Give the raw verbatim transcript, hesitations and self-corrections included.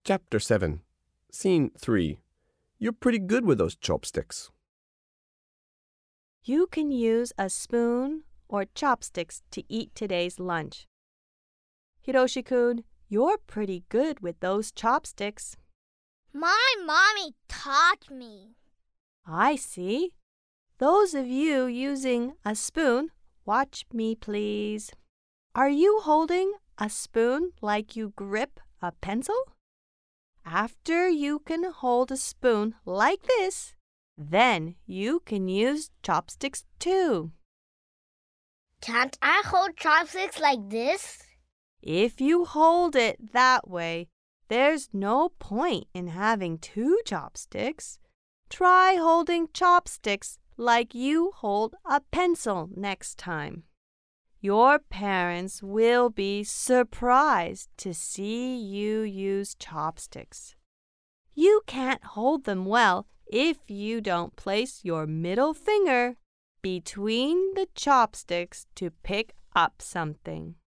Chapter seven. Scene three. You're pretty good with those chopsticks. You can use a spoon or chopsticks to eat today's lunch. Hiroshi-kun, you're pretty good with those chopsticks. My mommy taught me. I see. Those of you using a spoon, watch me please. Are you holding a spoon like you grip a pencil? After you can hold a spoon like this, then you can use chopsticks too. Can't I hold chopsticks like this? If you hold it that way, there's no point in having two chopsticks. Try holding chopsticks like you hold a pencil next time. Your parents will be surprised to see you use chopsticks. You can't hold them well if you don't place your middle finger between the chopsticks to pick up something.